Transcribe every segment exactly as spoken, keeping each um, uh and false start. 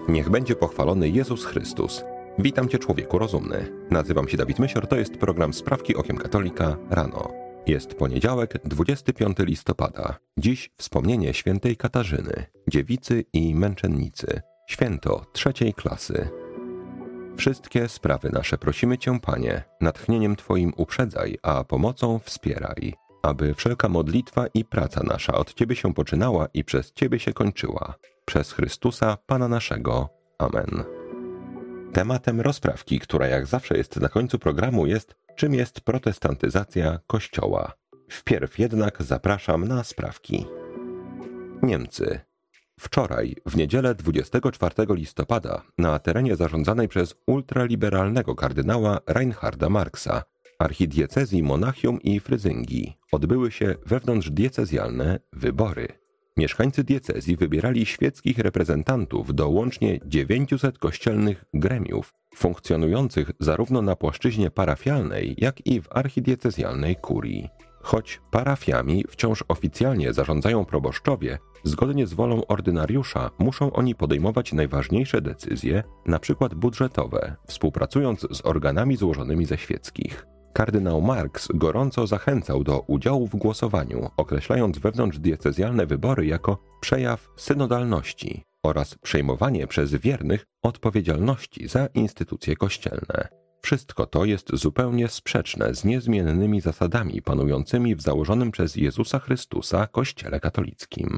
Niech będzie pochwalony Jezus Chrystus. Witam Cię, człowieku rozumny. Nazywam się Dawid Mysior, to jest program Sprawki Okiem Katolika rano. Jest poniedziałek, dwudziestego piątego listopada. Dziś wspomnienie świętej Katarzyny, dziewicy i męczennicy. Święto trzeciej klasy. Wszystkie sprawy nasze prosimy Cię, Panie, natchnieniem Twoim uprzedzaj, a pomocą wspieraj, aby wszelka modlitwa i praca nasza od Ciebie się poczynała i przez Ciebie się kończyła. Przez Chrystusa, Pana naszego. Amen. Tematem rozprawki, która jak zawsze jest na końcu programu, jest, czym jest protestantyzacja Kościoła. Wpierw jednak zapraszam na sprawki. Niemcy. Wczoraj, w niedzielę dwudziestego czwartego listopada, na terenie zarządzanej przez ultraliberalnego kardynała Reinharda Marksa, archidiecezji Monachium i Fryzyngii, odbyły się wewnątrzdiecezjalne wybory. Mieszkańcy diecezji wybierali świeckich reprezentantów do łącznie dziewięciuset kościelnych gremiów, funkcjonujących zarówno na płaszczyźnie parafialnej, jak i w archidiecezjalnej kurii. Choć parafiami wciąż oficjalnie zarządzają proboszczowie, zgodnie z wolą ordynariusza muszą oni podejmować najważniejsze decyzje, np. budżetowe, współpracując z organami złożonymi ze świeckich. Kardynał Marks gorąco zachęcał do udziału w głosowaniu, określając wewnątrzdiecezjalne wybory jako przejaw synodalności oraz przejmowanie przez wiernych odpowiedzialności za instytucje kościelne. Wszystko to jest zupełnie sprzeczne z niezmiennymi zasadami panującymi w założonym przez Jezusa Chrystusa Kościele katolickim.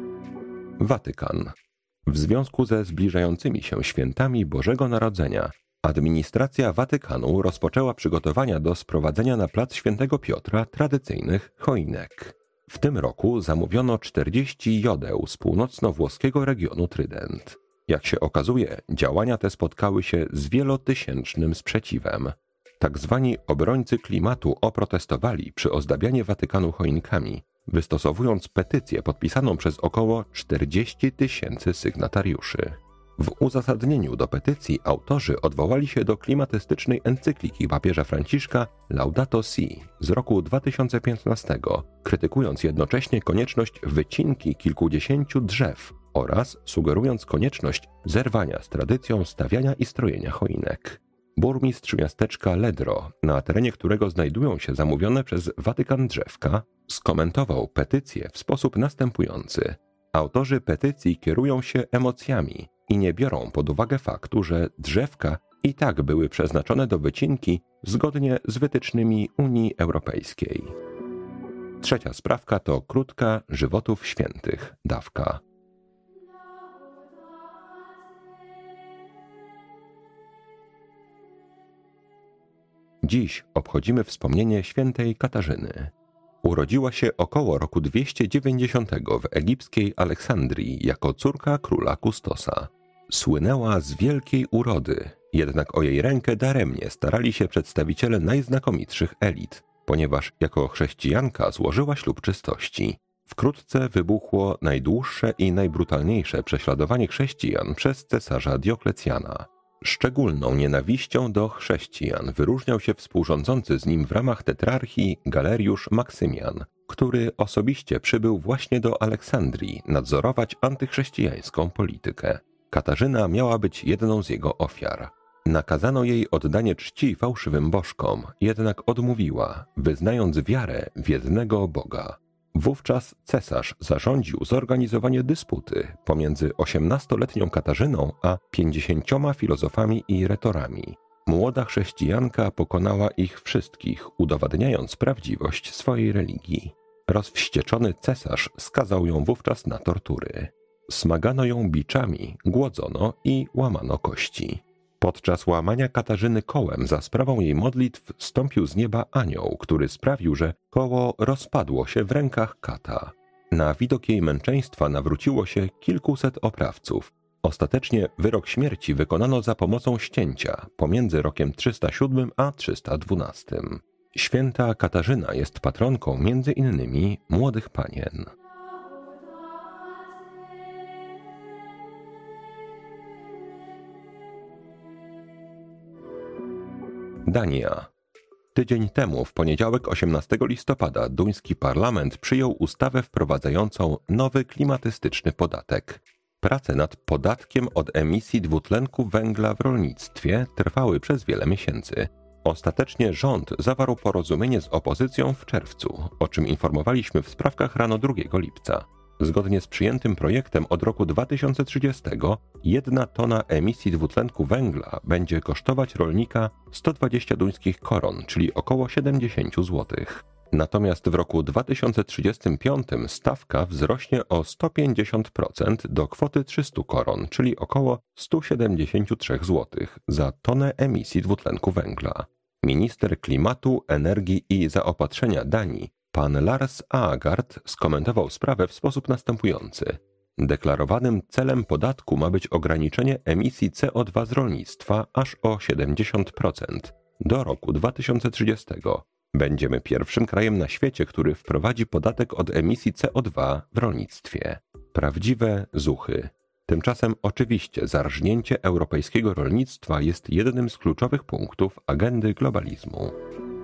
Watykan. W związku ze zbliżającymi się świętami Bożego Narodzenia administracja Watykanu rozpoczęła przygotowania do sprowadzenia na plac Świętego Piotra tradycyjnych choinek. W tym roku zamówiono czterdzieści jodeł z północno-włoskiego regionu Trydent. Jak się okazuje, działania te spotkały się z wielotysięcznym sprzeciwem. Tak zwani obrońcy klimatu oprotestowali przy ozdabianiu Watykanu choinkami, wystosowując petycję podpisaną przez około czterdzieści tysięcy sygnatariuszy. W uzasadnieniu do petycji autorzy odwołali się do klimatystycznej encykliki papieża Franciszka Laudato Si z roku dwa tysiące piętnastego, krytykując jednocześnie konieczność wycinki kilkudziesięciu drzew oraz sugerując konieczność zerwania z tradycją stawiania i strojenia choinek. Burmistrz miasteczka Ledro, na terenie którego znajdują się zamówione przez Watykan drzewka, skomentował petycję w sposób następujący. Autorzy petycji kierują się emocjami i nie biorą pod uwagę faktu, że drzewka i tak były przeznaczone do wycinki zgodnie z wytycznymi Unii Europejskiej. Trzecia sprawka to krótka żywotów świętych, dawka. Dziś obchodzimy wspomnienie świętej Katarzyny. Urodziła się około roku dwieście dziewięćdziesiątego w egipskiej Aleksandrii jako córka króla Kustosa. Słynęła z wielkiej urody, jednak o jej rękę daremnie starali się przedstawiciele najznakomitszych elit, ponieważ jako chrześcijanka złożyła ślub czystości. Wkrótce wybuchło najdłuższe i najbrutalniejsze prześladowanie chrześcijan przez cesarza Dioklecjana. Szczególną nienawiścią do chrześcijan wyróżniał się współrządzący z nim w ramach tetrarchii Galeriusz Maksymian, który osobiście przybył właśnie do Aleksandrii nadzorować antychrześcijańską politykę. Katarzyna miała być jedną z jego ofiar. Nakazano jej oddanie czci fałszywym bożkom, jednak odmówiła, wyznając wiarę w jednego Boga. Wówczas cesarz zarządził zorganizowanie dysputy pomiędzy osiemnastoletnią Katarzyną a pięćdziesięcioma filozofami i retorami. Młoda chrześcijanka pokonała ich wszystkich, udowadniając prawdziwość swojej religii. Rozwścieczony cesarz skazał ją wówczas na tortury. Smagano ją biczami, głodzono i łamano kości. Podczas łamania Katarzyny kołem za sprawą jej modlitw zstąpił z nieba anioł, który sprawił, że koło rozpadło się w rękach kata. Na widok jej męczeństwa nawróciło się kilkuset oprawców. Ostatecznie wyrok śmierci wykonano za pomocą ścięcia pomiędzy rokiem trzysta siódmym a trzysta dwunastym. Święta Katarzyna jest patronką między innymi młodych panien. Dania. Tydzień temu, w poniedziałek osiemnastego listopada, duński parlament przyjął ustawę wprowadzającą nowy klimatystyczny podatek. Prace nad podatkiem od emisji dwutlenku węgla w rolnictwie trwały przez wiele miesięcy. Ostatecznie rząd zawarł porozumienie z opozycją w czerwcu, o czym informowaliśmy w sprawkach rano drugiego lipca. Zgodnie z przyjętym projektem od roku dwa tysiące trzydziestego jedna tona emisji dwutlenku węgla będzie kosztować rolnika sto dwadzieścia duńskich koron, czyli około siedemdziesiąt złotych. Natomiast w roku dwa tysiące trzydziestym piątym stawka wzrośnie o sto pięćdziesiąt procent do kwoty trzysta koron, czyli około sto siedemdziesiąt trzy złotych za tonę emisji dwutlenku węgla. Minister klimatu, energii i zaopatrzenia Danii, pan Lars Agard, skomentował sprawę w sposób następujący. Deklarowanym celem podatku ma być ograniczenie emisji C O dwa z rolnictwa aż o siedemdziesiąt procent do roku dwa tysiące trzydziestego. Będziemy pierwszym krajem na świecie, który wprowadzi podatek od emisji C O dwa w rolnictwie. Prawdziwe zuchy. Tymczasem oczywiście zarżnięcie europejskiego rolnictwa jest jednym z kluczowych punktów agendy globalizmu.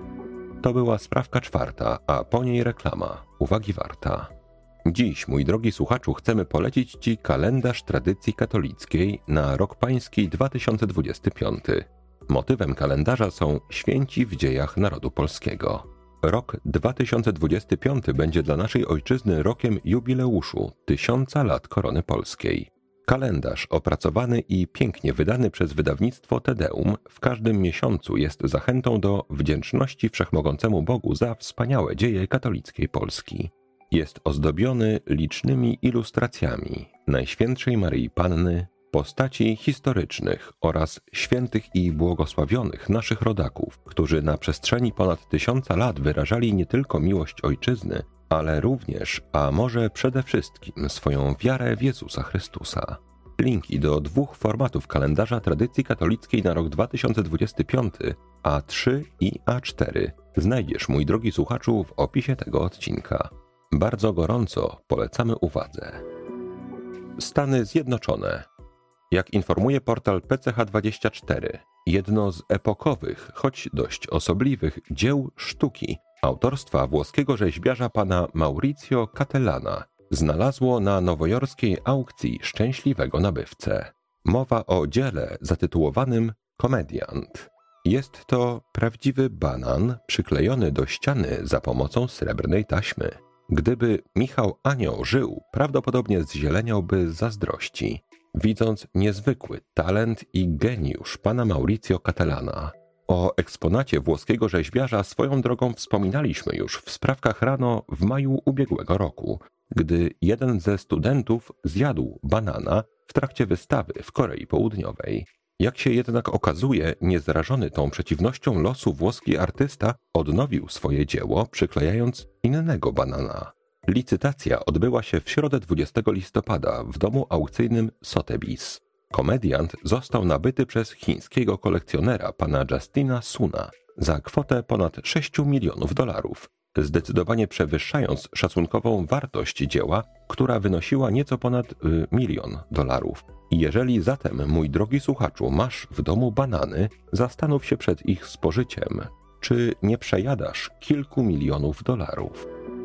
To była sprawka czwarta, a po niej reklama. Uwagi warta. Dziś, mój drogi słuchaczu, chcemy polecić Ci kalendarz tradycji katolickiej na rok pański dwa tysiące dwudziesty piąty. Motywem kalendarza są święci w dziejach narodu polskiego. Rok dwa tysiące dwudziesty piąty będzie dla naszej ojczyzny rokiem jubileuszu tysiąca lat korony polskiej. Kalendarz opracowany i pięknie wydany przez wydawnictwo Tedeum w każdym miesiącu jest zachętą do wdzięczności Wszechmogącemu Bogu za wspaniałe dzieje katolickiej Polski. Jest ozdobiony licznymi ilustracjami Najświętszej Maryi Panny, postaci historycznych oraz świętych i błogosławionych naszych rodaków, którzy na przestrzeni ponad tysiąca lat wyrażali nie tylko miłość ojczyzny, ale również, a może przede wszystkim, swoją wiarę w Jezusa Chrystusa. Linki do dwóch formatów kalendarza tradycji katolickiej na rok dwa tysiące dwudziesty piąty, A trzy i A cztery, znajdziesz, mój drogi słuchaczu, w opisie tego odcinka. Bardzo gorąco polecamy uwadze. Stany Zjednoczone. Jak informuje portal P C H dwadzieścia cztery, jedno z epokowych, choć dość osobliwych dzieł sztuki autorstwa włoskiego rzeźbiarza pana Maurizio Catellana znalazło na nowojorskiej aukcji szczęśliwego nabywcę. Mowa o dziele zatytułowanym Komediant. Jest to prawdziwy banan przyklejony do ściany za pomocą srebrnej taśmy. Gdyby Michał Anioł żył, prawdopodobnie zzieleniałby z zazdrości, widząc niezwykły talent i geniusz pana Maurizio Catellana. O eksponacie włoskiego rzeźbiarza swoją drogą wspominaliśmy już w sprawkach rano w maju ubiegłego roku, gdy jeden ze studentów zjadł banana w trakcie wystawy w Korei Południowej. Jak się jednak okazuje, niezrażony tą przeciwnością losu włoski artysta odnowił swoje dzieło, przyklejając innego banana. Licytacja odbyła się w środę dwudziestego listopada w domu aukcyjnym Sotheby's. Komediant został nabyty przez chińskiego kolekcjonera pana Justina Suna za kwotę ponad sześć milionów dolarów, zdecydowanie przewyższając szacunkową wartość dzieła, która wynosiła nieco ponad y, milion dolarów. Jeżeli zatem, mój drogi słuchaczu, masz w domu banany, zastanów się przed ich spożyciem, czy nie przejadasz kilku milionów dolarów.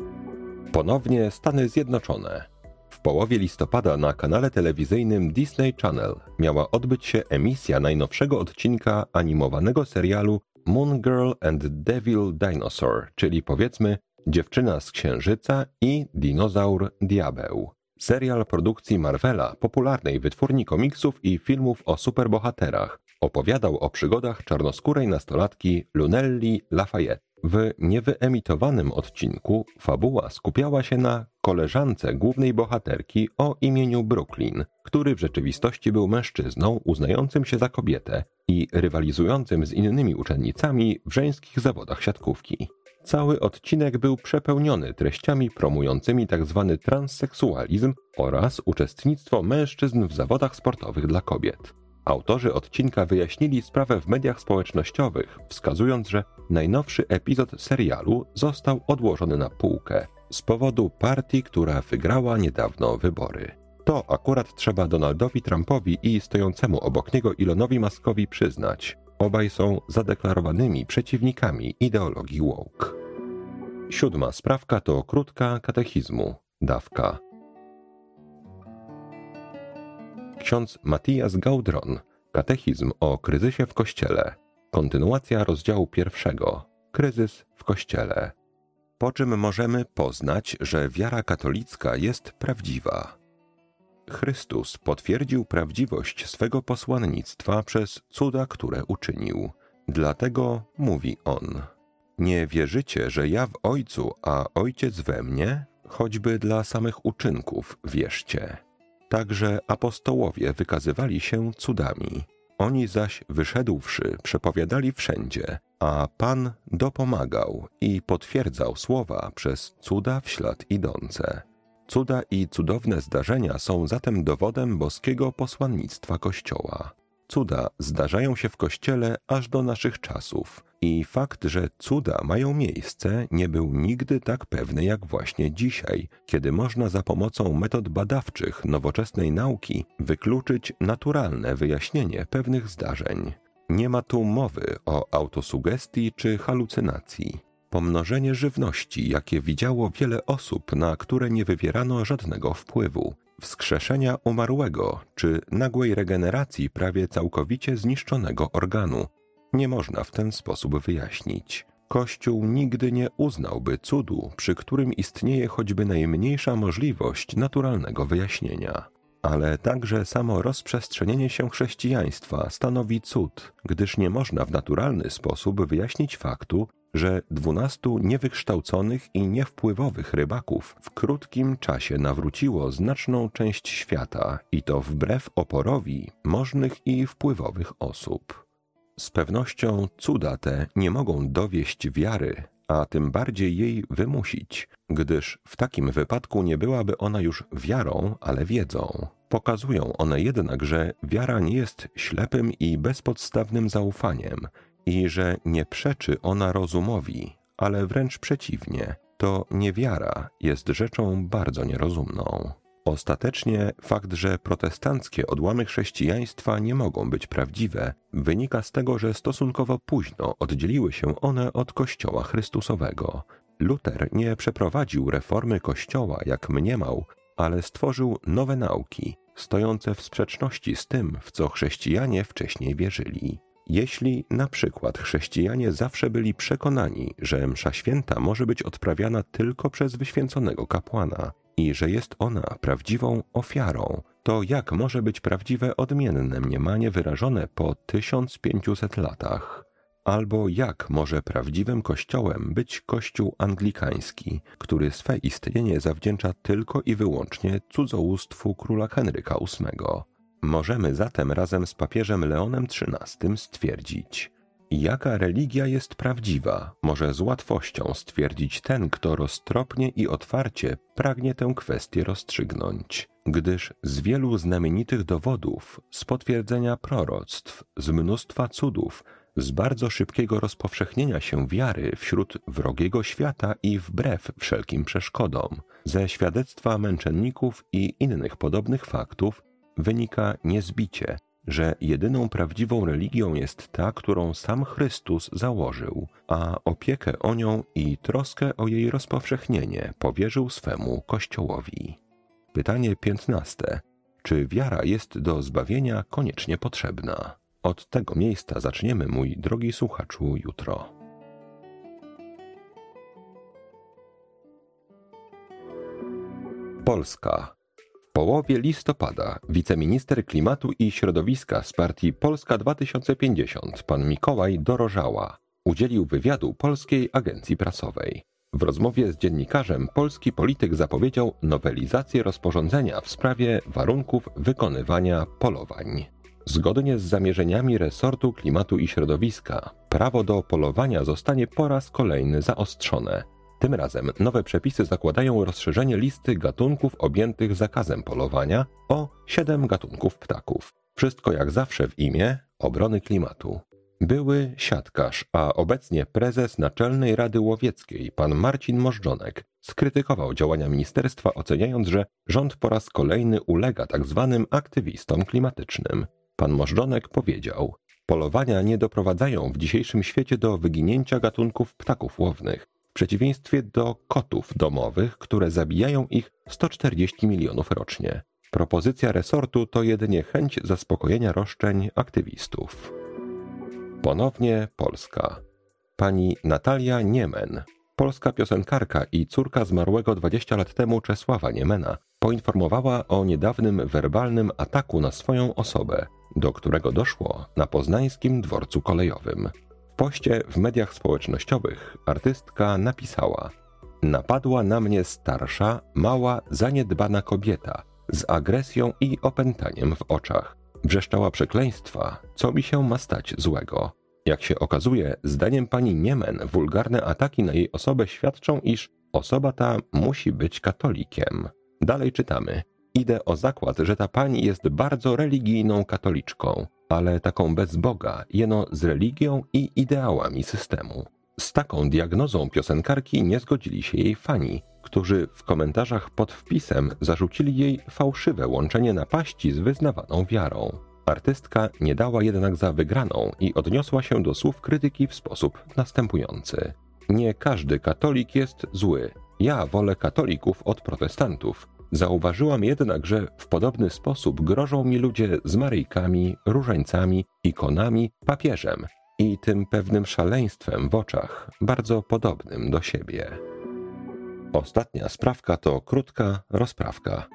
Ponownie Stany Zjednoczone. W połowie listopada na kanale telewizyjnym Disney Channel miała odbyć się emisja najnowszego odcinka animowanego serialu Moon Girl and Devil Dinosaur, czyli powiedzmy Dziewczyna z Księżyca i Dinozaur Diabeł. Serial produkcji Marvela, popularnej wytwórni komiksów i filmów o superbohaterach, opowiadał o przygodach czarnoskórej nastolatki Lunelli Lafayette. W niewyemitowanym odcinku fabuła skupiała się na koleżance głównej bohaterki o imieniu Brooklyn, który w rzeczywistości był mężczyzną uznającym się za kobietę i rywalizującym z innymi uczennicami w żeńskich zawodach siatkówki. Cały odcinek był przepełniony treściami promującymi tzw. transseksualizm oraz uczestnictwo mężczyzn w zawodach sportowych dla kobiet. Autorzy odcinka wyjaśnili sprawę w mediach społecznościowych, wskazując, że najnowszy epizod serialu został odłożony na półkę z powodu partii, która wygrała niedawno wybory. To akurat trzeba Donaldowi Trumpowi i stojącemu obok niego Elonowi Muskowi przyznać. Obaj są zadeklarowanymi przeciwnikami ideologii woke. Siódma sprawka to krótka katechizmu, dawka. ksiądz Matthias Gaudron, Katechizm o kryzysie w Kościele. Kontynuacja rozdziału pierwszego. Kryzys w Kościele. Po czym możemy poznać, że wiara katolicka jest prawdziwa? Chrystus potwierdził prawdziwość swego posłannictwa przez cuda, które uczynił. Dlatego mówi On: nie wierzycie, że ja w Ojcu, a Ojciec we mnie? Choćby dla samych uczynków wierzcie. Także apostołowie wykazywali się cudami. Oni zaś wyszedłszy, przepowiadali wszędzie, a Pan dopomagał i potwierdzał słowa przez cuda w ślad idące. Cuda i cudowne zdarzenia są zatem dowodem boskiego posłannictwa Kościoła. Cuda zdarzają się w Kościele aż do naszych czasów i fakt, że cuda mają miejsce, nie był nigdy tak pewny jak właśnie dzisiaj, kiedy można za pomocą metod badawczych nowoczesnej nauki wykluczyć naturalne wyjaśnienie pewnych zdarzeń. Nie ma tu mowy o autosugestii czy halucynacji. Pomnożenie żywności, jakie widziało wiele osób, na które nie wywierano żadnego wpływu, wskrzeszenia umarłego czy nagłej regeneracji prawie całkowicie zniszczonego organu, nie można w ten sposób wyjaśnić. Kościół nigdy nie uznałby cudu, przy którym istnieje choćby najmniejsza możliwość naturalnego wyjaśnienia. Ale także samo rozprzestrzenienie się chrześcijaństwa stanowi cud, gdyż nie można w naturalny sposób wyjaśnić faktu, że dwunastu niewykształconych i niewpływowych rybaków w krótkim czasie nawróciło znaczną część świata i to wbrew oporowi możnych i wpływowych osób. Z pewnością cuda te nie mogą dowieść wiary, a tym bardziej jej wymusić, gdyż w takim wypadku nie byłaby ona już wiarą, ale wiedzą. Pokazują one jednak, że wiara nie jest ślepym i bezpodstawnym zaufaniem i że nie przeczy ona rozumowi, ale wręcz przeciwnie, to niewiara jest rzeczą bardzo nierozumną. Ostatecznie fakt, że protestanckie odłamy chrześcijaństwa nie mogą być prawdziwe, wynika z tego, że stosunkowo późno oddzieliły się one od Kościoła Chrystusowego. Luter nie przeprowadził reformy Kościoła, jak mniemał, ale stworzył nowe nauki, stojące w sprzeczności z tym, w co chrześcijanie wcześniej wierzyli. Jeśli na przykład chrześcijanie zawsze byli przekonani, że msza święta może być odprawiana tylko przez wyświęconego kapłana i że jest ona prawdziwą ofiarą, to jak może być prawdziwe odmienne mniemanie wyrażone po tysiąc pięciuset latach? Albo jak może prawdziwym kościołem być kościół anglikański, który swe istnienie zawdzięcza tylko i wyłącznie cudzołóstwu króla Henryka ósmego? Możemy zatem razem z papieżem Leonem trzynastym stwierdzić: jaka religia jest prawdziwa, może z łatwością stwierdzić ten, kto roztropnie i otwarcie pragnie tę kwestię rozstrzygnąć. Gdyż z wielu znamienitych dowodów, z potwierdzenia proroctw, z mnóstwa cudów, z bardzo szybkiego rozpowszechnienia się wiary wśród wrogiego świata i wbrew wszelkim przeszkodom, ze świadectwa męczenników i innych podobnych faktów, wynika niezbicie, że jedyną prawdziwą religią jest ta, którą sam Chrystus założył, a opiekę o nią i troskę o jej rozpowszechnienie powierzył swemu Kościołowi. Pytanie piętnaste. Czy wiara jest do zbawienia koniecznie potrzebna? Od tego miejsca zaczniemy, mój drogi słuchaczu, jutro. Polska. W połowie listopada wiceminister klimatu i środowiska z partii Polska dwa tysiące pięćdziesiąt, pan Mikołaj Dorożała, udzielił wywiadu Polskiej Agencji Prasowej. W rozmowie z dziennikarzem polski polityk zapowiedział nowelizację rozporządzenia w sprawie warunków wykonywania polowań. Zgodnie z zamierzeniami resortu klimatu i środowiska, prawo do polowania zostanie po raz kolejny zaostrzone. Tym razem nowe przepisy zakładają rozszerzenie listy gatunków objętych zakazem polowania o siedem gatunków ptaków. Wszystko jak zawsze w imię obrony klimatu. Były siatkarz, a obecnie prezes Naczelnej Rady Łowieckiej, pan Marcin Możdżonek, skrytykował działania ministerstwa, oceniając, że rząd po raz kolejny ulega tzw. aktywistom klimatycznym. Pan Możdżonek powiedział: polowania nie doprowadzają w dzisiejszym świecie do wyginięcia gatunków ptaków łownych, w przeciwieństwie do kotów domowych, które zabijają ich sto czterdzieści milionów rocznie. Propozycja resortu to jedynie chęć zaspokojenia roszczeń aktywistów. Ponownie Polska. Pani Natalia Niemen, polska piosenkarka i córka zmarłego dwadzieścia lat temu Czesława Niemena, poinformowała o niedawnym werbalnym ataku na swoją osobę, do którego doszło na poznańskim dworcu kolejowym. W poście w mediach społecznościowych artystka napisała: napadła na mnie starsza, mała, zaniedbana kobieta z agresją i opętaniem w oczach. Wrzeszczała przekleństwa, co mi się ma stać złego. Jak się okazuje, zdaniem pani Niemen wulgarne ataki na jej osobę świadczą, iż osoba ta musi być katolikiem. Dalej czytamy: idę o zakład, że ta pani jest bardzo religijną katoliczką, ale taką bez Boga, jeno z religią i ideałami systemu. Z taką diagnozą piosenkarki nie zgodzili się jej fani, którzy w komentarzach pod wpisem zarzucili jej fałszywe łączenie napaści z wyznawaną wiarą. Artystka nie dała jednak za wygraną i odniosła się do słów krytyki w sposób następujący: nie każdy katolik jest zły. Ja wolę katolików od protestantów. Zauważyłam jednak, że w podobny sposób grożą mi ludzie z Maryjkami, różańcami, ikonami, papieżem i tym pewnym szaleństwem w oczach, bardzo podobnym do siebie. Ostatnia sprawka to krótka rozprawka.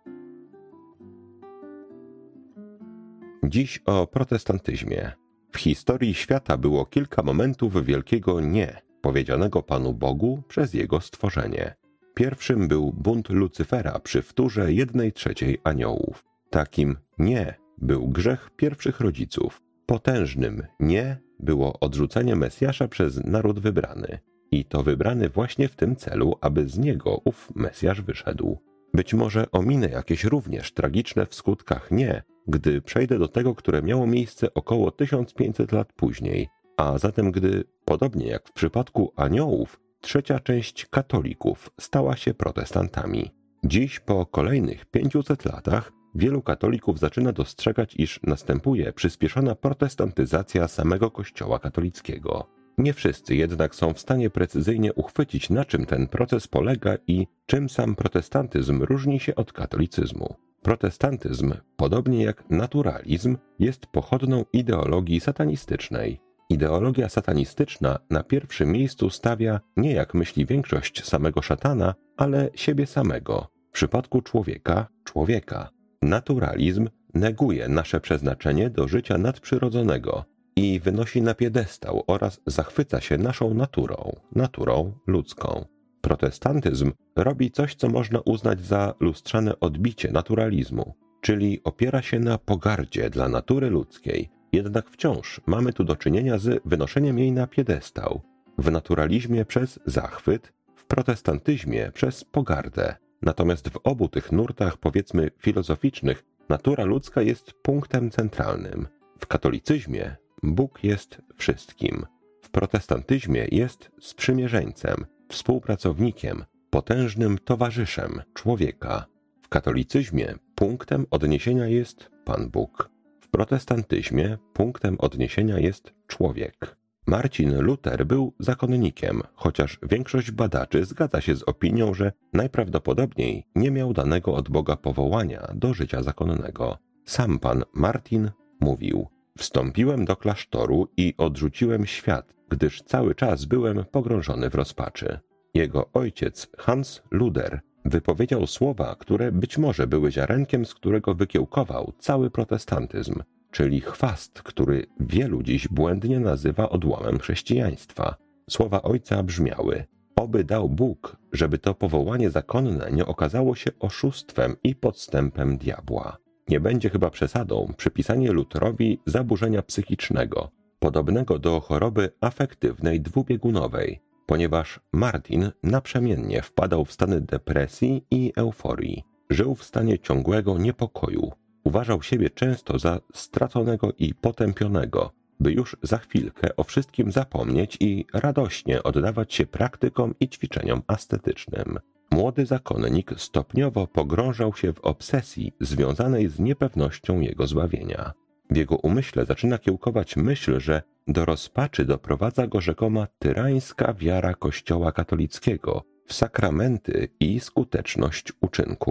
Dziś o protestantyzmie. W historii świata było kilka momentów wielkiego nie, powiedzianego Panu Bogu przez Jego stworzenie. Pierwszym był bunt Lucyfera przy wtórze jednej trzeciej aniołów. Takim nie był grzech pierwszych rodziców. Potężnym nie było odrzucenie Mesjasza przez naród wybrany. I to wybrany właśnie w tym celu, aby z niego ów Mesjasz wyszedł. Być może ominę jakieś również tragiczne w skutkach nie, gdy przejdę do tego, które miało miejsce około tysiąc pięćset lat później, a zatem gdy, podobnie jak w przypadku aniołów, trzecia część katolików stała się protestantami. Dziś, po kolejnych pięciuset latach, wielu katolików zaczyna dostrzegać, iż następuje przyspieszona protestantyzacja samego Kościoła katolickiego. Nie wszyscy jednak są w stanie precyzyjnie uchwycić, na czym ten proces polega i czym sam protestantyzm różni się od katolicyzmu. Protestantyzm, podobnie jak naturalizm, jest pochodną ideologii satanistycznej. Ideologia satanistyczna na pierwszym miejscu stawia, nie jak myśli większość, samego szatana, ale siebie samego. W przypadku człowieka – człowieka. Naturalizm neguje nasze przeznaczenie do życia nadprzyrodzonego i wynosi na piedestał oraz zachwyca się naszą naturą, naturą ludzką. Protestantyzm robi coś, co można uznać za lustrzane odbicie naturalizmu, czyli opiera się na pogardzie dla natury ludzkiej, jednak wciąż mamy tu do czynienia z wynoszeniem jej na piedestał. W naturalizmie przez zachwyt, w protestantyzmie przez pogardę. Natomiast w obu tych nurtach, powiedzmy filozoficznych, natura ludzka jest punktem centralnym. W katolicyzmie Bóg jest wszystkim. W protestantyzmie jest sprzymierzeńcem, współpracownikiem, potężnym towarzyszem człowieka. W katolicyzmie punktem odniesienia jest Pan Bóg. W protestantyzmie punktem odniesienia jest człowiek. Marcin Luter był zakonnikiem, chociaż większość badaczy zgadza się z opinią, że najprawdopodobniej nie miał danego od Boga powołania do życia zakonnego. Sam pan Martin mówił: wstąpiłem do klasztoru i odrzuciłem świat, gdyż cały czas byłem pogrążony w rozpaczy. Jego ojciec, Hans Luder, wypowiedział słowa, które być może były ziarenkiem, z którego wykiełkował cały protestantyzm, czyli chwast, który wielu dziś błędnie nazywa odłamem chrześcijaństwa. Słowa ojca brzmiały: oby dał Bóg, żeby to powołanie zakonne nie okazało się oszustwem i podstępem diabła. Nie będzie chyba przesadą przypisanie Luterowi zaburzenia psychicznego, podobnego do choroby afektywnej dwubiegunowej, ponieważ Martin naprzemiennie wpadał w stany depresji i euforii. Żył w stanie ciągłego niepokoju. Uważał siebie często za straconego i potępionego, by już za chwilkę o wszystkim zapomnieć i radośnie oddawać się praktykom i ćwiczeniom ascetycznym. Młody zakonnik stopniowo pogrążał się w obsesji związanej z niepewnością jego zbawienia. W jego umyśle zaczyna kiełkować myśl, że do rozpaczy doprowadza go rzekoma tyrańska wiara Kościoła katolickiego w sakramenty i skuteczność uczynków.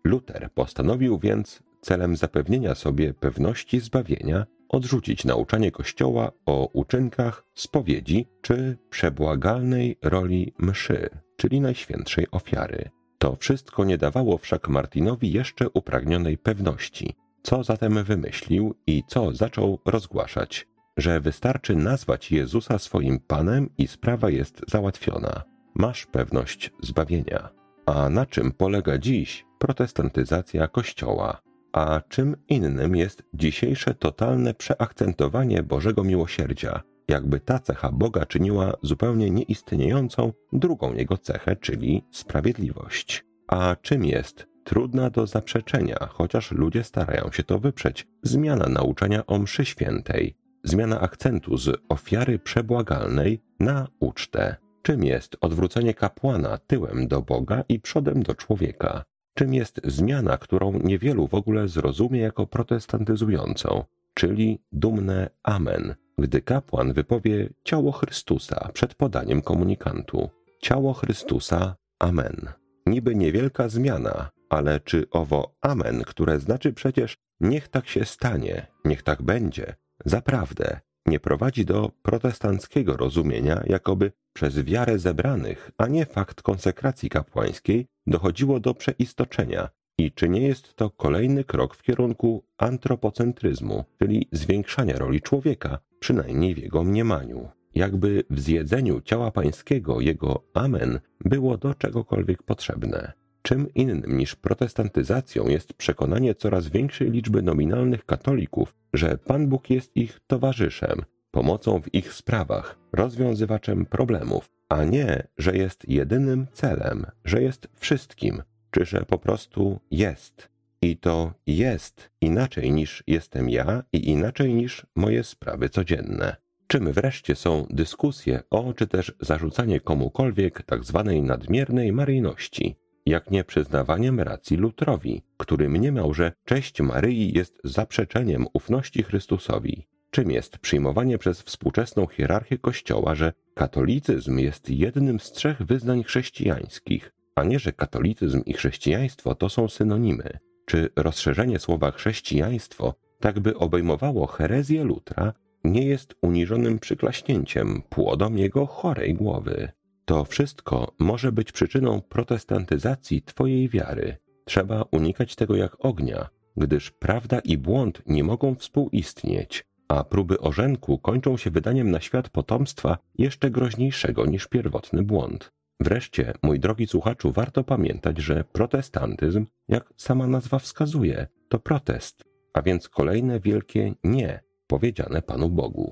Luter postanowił więc celem zapewnienia sobie pewności zbawienia odrzucić nauczanie Kościoła o uczynkach spowiedzi czy przebłagalnej roli mszy, czyli najświętszej ofiary. To wszystko nie dawało wszak Martinowi jeszcze upragnionej pewności. Co zatem wymyślił i co zaczął rozgłaszać? Że wystarczy nazwać Jezusa swoim Panem i sprawa jest załatwiona. Masz pewność zbawienia. A na czym polega dziś protestantyzacja Kościoła? A czym innym jest dzisiejsze totalne przeakcentowanie Bożego miłosierdzia, jakby ta cecha Boga czyniła zupełnie nieistniejącą drugą Jego cechę, czyli sprawiedliwość. A czym jest trudna do zaprzeczenia, chociaż ludzie starają się to wyprzeć, zmiana nauczania o mszy świętej, zmiana akcentu z ofiary przebłagalnej na ucztę? Czym jest odwrócenie kapłana tyłem do Boga i przodem do człowieka? Czym jest zmiana, którą niewielu w ogóle zrozumie jako protestantyzującą, czyli dumne amen, gdy kapłan wypowie ciało Chrystusa przed podaniem komunikantu. Ciało Chrystusa, amen. Niby niewielka zmiana, ale czy owo amen, które znaczy przecież niech tak się stanie, niech tak będzie, zaprawdę nie prowadzi do protestanckiego rozumienia, jakoby przez wiarę zebranych, a nie fakt konsekracji kapłańskiej, dochodziło do przeistoczenia i czy nie jest to kolejny krok w kierunku antropocentryzmu, czyli zwiększania roli człowieka, przynajmniej w jego mniemaniu. Jakby w zjedzeniu ciała pańskiego jego amen było do czegokolwiek potrzebne. Czym innym niż protestantyzacją jest przekonanie coraz większej liczby nominalnych katolików, że Pan Bóg jest ich towarzyszem, pomocą w ich sprawach, rozwiązywaczem problemów, a nie, że jest jedynym celem, że jest wszystkim, czy że po prostu jest. I to jest inaczej niż jestem ja i inaczej niż moje sprawy codzienne. Czym wreszcie są dyskusje o, czy też zarzucanie komukolwiek tak zwanej nadmiernej maryjności, jak nie przyznawaniem racji Lutrowi, który mniemał, że cześć Maryi jest zaprzeczeniem ufności Chrystusowi. Czym jest przyjmowanie przez współczesną hierarchię Kościoła, że katolicyzm jest jednym z trzech wyznań chrześcijańskich, a nie, że katolicyzm i chrześcijaństwo to są synonimy. Czy rozszerzenie słowa chrześcijaństwo, tak by obejmowało herezję Lutra, nie jest uniżonym przyklaśnięciem płodom jego chorej głowy? To wszystko może być przyczyną protestantyzacji twojej wiary. Trzeba unikać tego jak ognia, gdyż prawda i błąd nie mogą współistnieć, a próby orzenku kończą się wydaniem na świat potomstwa jeszcze groźniejszego niż pierwotny błąd. Wreszcie, mój drogi słuchaczu, warto pamiętać, że protestantyzm, jak sama nazwa wskazuje, to protest, a więc kolejne wielkie nie powiedziane Panu Bogu.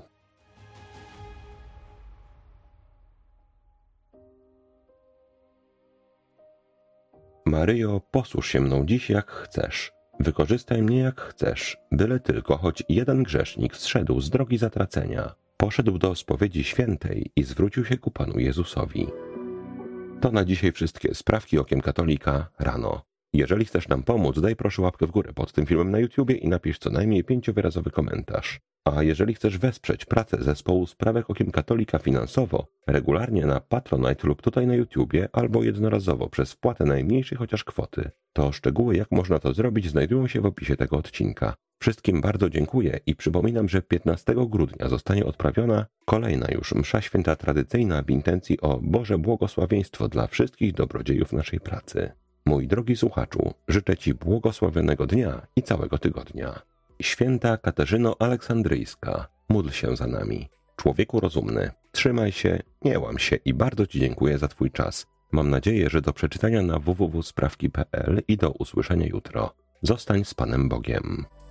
Maryjo, posłuż się mną dziś jak chcesz. Wykorzystaj mnie jak chcesz, byle tylko choć jeden grzesznik zszedł z drogi zatracenia, poszedł do spowiedzi świętej i zwrócił się ku Panu Jezusowi. To na dzisiaj wszystkie sprawki okiem katolika rano. Jeżeli chcesz nam pomóc, daj proszę łapkę w górę pod tym filmem na YouTubie i napisz co najmniej pięciowyrazowy komentarz. A jeżeli chcesz wesprzeć pracę zespołu Sprawek Okiem Katolika finansowo, regularnie na Patronite lub tutaj na YouTubie, albo jednorazowo przez wpłatę najmniejszej chociaż kwoty, to szczegóły jak można to zrobić znajdują się w opisie tego odcinka. Wszystkim bardzo dziękuję i przypominam, że piętnastego grudnia zostanie odprawiona kolejna już msza święta tradycyjna w intencji o Boże błogosławieństwo dla wszystkich dobrodziejów naszej pracy. Mój drogi słuchaczu, życzę Ci błogosławionego dnia i całego tygodnia. Święta Katarzyno Aleksandryjska, módl się za nami. Człowieku rozumny, trzymaj się, nie łam się i bardzo Ci dziękuję za Twój czas. Mam nadzieję, że do przeczytania na w w w kropka sprawki kropka p l i do usłyszenia jutro. Zostań z Panem Bogiem.